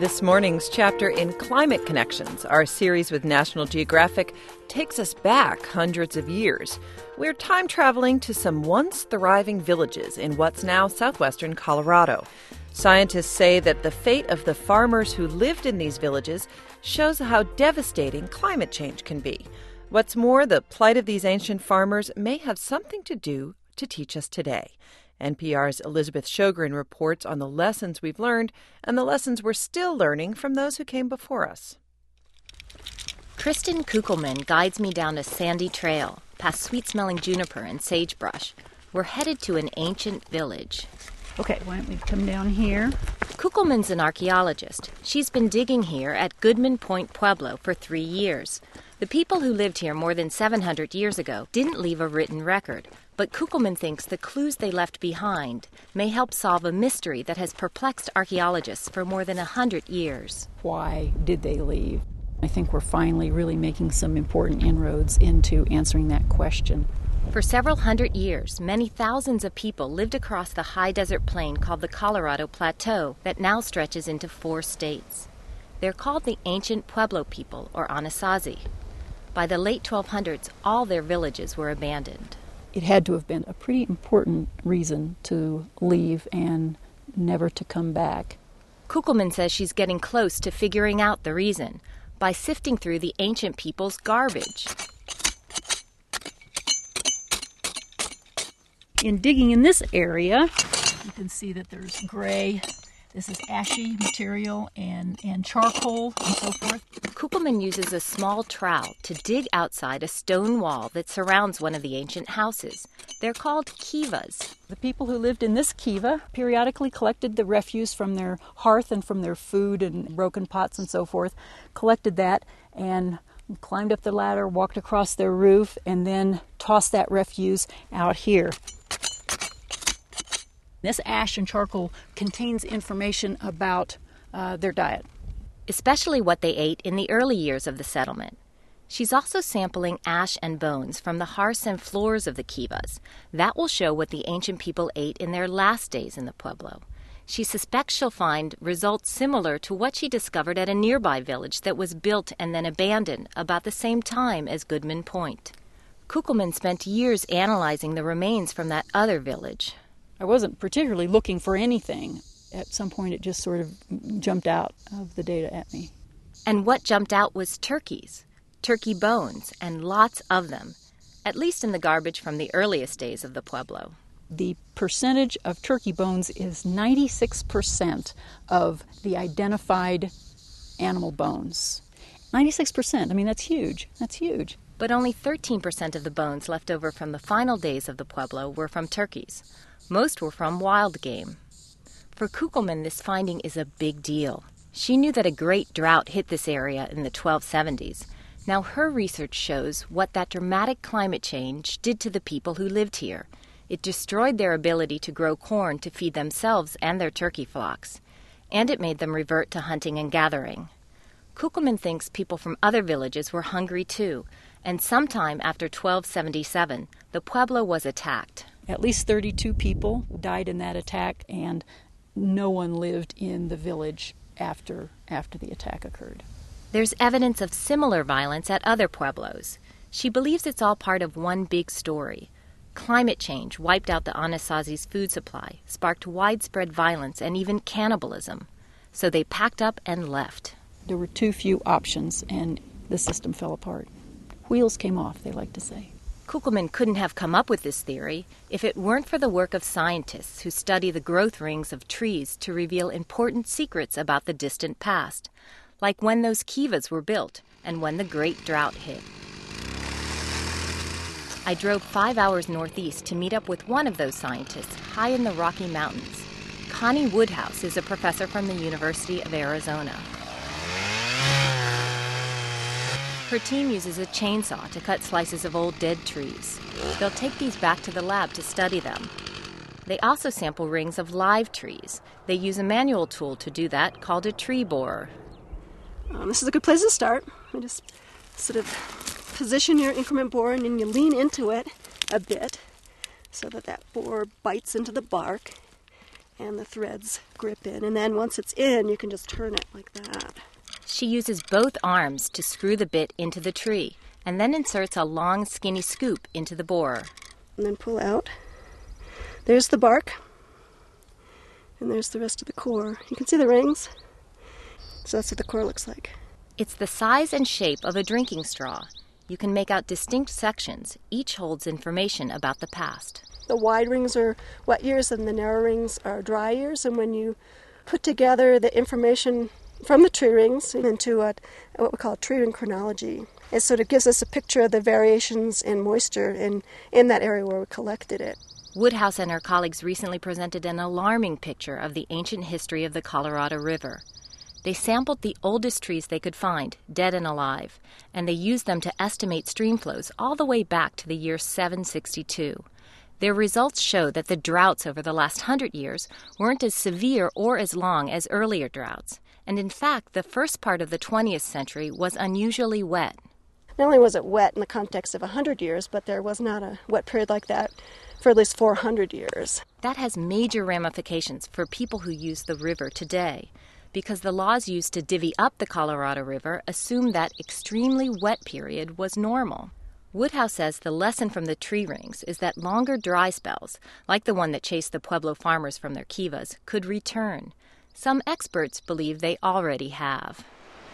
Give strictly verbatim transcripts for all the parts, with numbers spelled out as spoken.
This morning's chapter in Climate Connections, our series with National Geographic, takes us back hundreds of years. We're time traveling to some once thriving villages in what's now southwestern Colorado. Scientists say that the fate of the farmers who lived in these villages shows how devastating climate change can be. What's more, the plight of these ancient farmers may have something to do to teach us today. N P R's Elizabeth Shogren reports on the lessons we've learned and the lessons we're still learning from those who came before us. Kristen Kuckelman guides me down a sandy trail, past sweet-smelling juniper and sagebrush. We're headed to an ancient village. Okay, why don't we come down here? Kuckelman's an archaeologist. She's been digging here at Goodman Point Pueblo for three years. The people who lived here more than seven hundred years ago didn't leave a written record, but Kuckelman thinks the clues they left behind may help solve a mystery that has perplexed archaeologists for more than one hundred years. Why did they leave? I think we're finally really making some important inroads into answering that question. For several hundred years, many thousands of people lived across the high desert plain called the Colorado Plateau that now stretches into four states. They're called the ancient Pueblo people, or Anasazi. By the late twelve hundreds, all their villages were abandoned. It had to have been a pretty important reason to leave and never to come back. Kuckelman says she's getting close to figuring out the reason by sifting through the ancient people's garbage. In digging in this area, you can see that there's gray. This is ashy material and, and charcoal and so forth. Kuckelman uses a small trowel to dig outside a stone wall that surrounds one of the ancient houses. They're called kivas. The people who lived in this kiva periodically collected the refuse from their hearth and from their food and broken pots and so forth, collected that and climbed up the ladder, walked across their roof, and then tossed that refuse out here. This ash and charcoal contains information about uh, their diet. Especially what they ate in the early years of the settlement. She's also sampling ash and bones from the hearths and floors of the kivas. That will show what the ancient people ate in their last days in the Pueblo. She suspects she'll find results similar to what she discovered at a nearby village that was built and then abandoned about the same time as Goodman Point. Kuckelman spent years analyzing the remains from that other village. I wasn't particularly looking for anything. At some point, it just sort of jumped out of the data at me. And what jumped out was turkeys, turkey bones, and lots of them, at least in the garbage from the earliest days of the Pueblo. The percentage of turkey bones is ninety-six percent of the identified animal bones. ninety-six percent. I mean, that's huge. That's huge. But only thirteen percent of the bones left over from the final days of the Pueblo were from turkeys. Most were from wild game. For Kuckelman, this finding is a big deal. She knew that a great drought hit this area in the twelve seventies. Now her research shows what that dramatic climate change did to the people who lived here. It destroyed their ability to grow corn to feed themselves and their turkey flocks. And it made them revert to hunting and gathering. Kuckelman thinks people from other villages were hungry too, and sometime after twelve seventy-seven, the Pueblo was attacked. At least thirty-two people died in that attack, and no one lived in the village after after the attack occurred. There's evidence of similar violence at other Pueblos. She believes it's all part of one big story. Climate change wiped out the Anasazi's food supply, sparked widespread violence and even cannibalism. So they packed up and left. There were too few options, and the system fell apart. Wheels came off, they like to say. Kuckelman couldn't have come up with this theory if it weren't for the work of scientists who study the growth rings of trees to reveal important secrets about the distant past, like when those kivas were built and when the Great Drought hit. I drove five hours northeast to meet up with one of those scientists high in the Rocky Mountains. Connie Woodhouse is a professor from the University of Arizona. Her team uses a chainsaw to cut slices of old dead trees. They'll take these back to the lab to study them. They also sample rings of live trees. They use a manual tool to do that called a tree borer. Um, this is a good place to start. You just sort of position your increment borer and then you lean into it a bit so that that borer bites into the bark. and the threads grip in. And then once it's in, you can just turn it like that. She uses both arms to screw the bit into the tree and then inserts a long, skinny scoop into the borer. And then pull out. There's the bark. And there's the rest of the core. You can see the rings. So that's what the core looks like. It's the size and shape of a drinking straw. You can make out distinct sections. Each holds information about the past. The wide rings are wet years and the narrow rings are dry years. And when you put together the information from the tree rings into a, what we call tree ring chronology, it sort of gives us a picture of the variations in moisture in, in that area where we collected it. Woodhouse and her colleagues recently presented an alarming picture of the ancient history of the Colorado River. They sampled the oldest trees they could find, dead and alive, and they used them to estimate stream flows all the way back to the year seven sixty-two. Their results show that the droughts over the last hundred years weren't as severe or as long as earlier droughts, and in fact, the first part of the twentieth century was unusually wet. Not only was it wet in the context of one hundred years, but there was not a wet period like that for at least four hundred years. That has major ramifications for people who use the river today, because the laws used to divvy up the Colorado River assumed that extremely wet period was normal. Woodhouse says the lesson from the tree rings is that longer dry spells, like the one that chased the Pueblo farmers from their kivas, could return. Some experts believe they already have.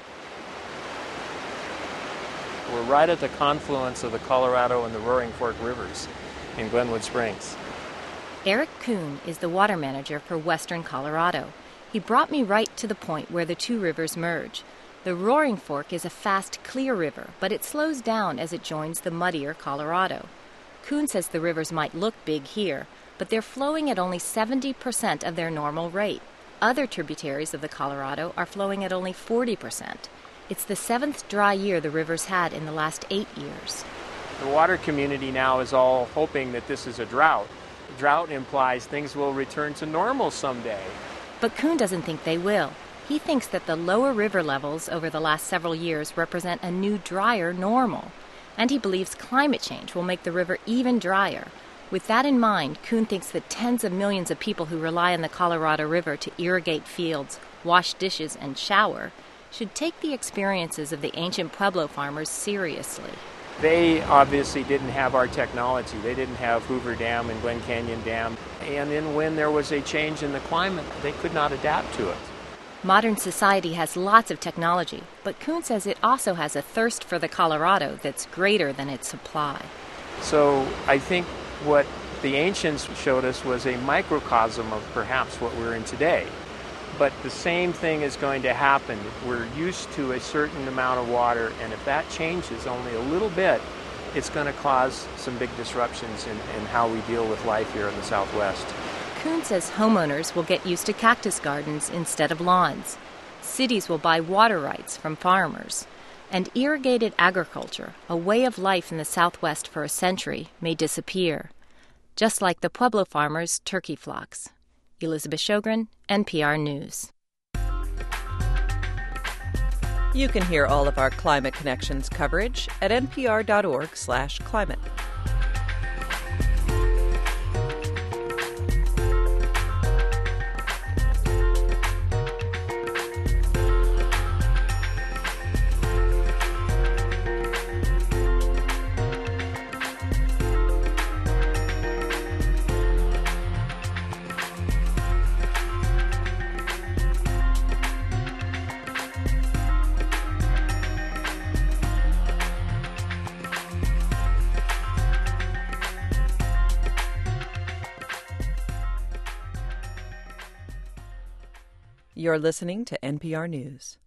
We're right at the confluence of the Colorado and the Roaring Fork rivers in Glenwood Springs. Eric Kuhn is the water manager for Western Colorado. He brought me right to the point where the two rivers merge. The Roaring Fork is a fast, clear river, but it slows down as it joins the muddier Colorado. Kuhn says the rivers might look big here, but they're flowing at only seventy percent of their normal rate. Other tributaries of the Colorado are flowing at only forty percent. It's the seventh dry year the river's had in the last eight years. The water community now is all hoping that this is a drought. Drought implies things will return to normal someday. But Kuhn doesn't think they will. He thinks that the lower river levels over the last several years represent a new, drier normal. And he believes climate change will make the river even drier. With that in mind, Kuhn thinks that tens of millions of people who rely on the Colorado River to irrigate fields, wash dishes, and shower should take the experiences of the ancient Pueblo farmers seriously. They obviously didn't have our technology. They didn't have Hoover Dam and Glen Canyon Dam. And then when there was a change in the climate, they could not adapt to it. Modern society has lots of technology, but Kuhn says it also has a thirst for the Colorado that's greater than its supply. So I think what the ancients showed us was a microcosm of perhaps what we're in today. But the same thing is going to happen. We're used to a certain amount of water, and if that changes only a little bit, it's going to cause some big disruptions in, in how we deal with life here in the Southwest. Kuhn says homeowners will get used to cactus gardens instead of lawns. Cities will buy water rights from farmers. And irrigated agriculture, a way of life in the Southwest for a century, may disappear. Just like the Pueblo farmers' turkey flocks. Elizabeth Sjogren, N P R News. You can hear all of our Climate Connections coverage at npr.org slash climate. You're listening to N P R News.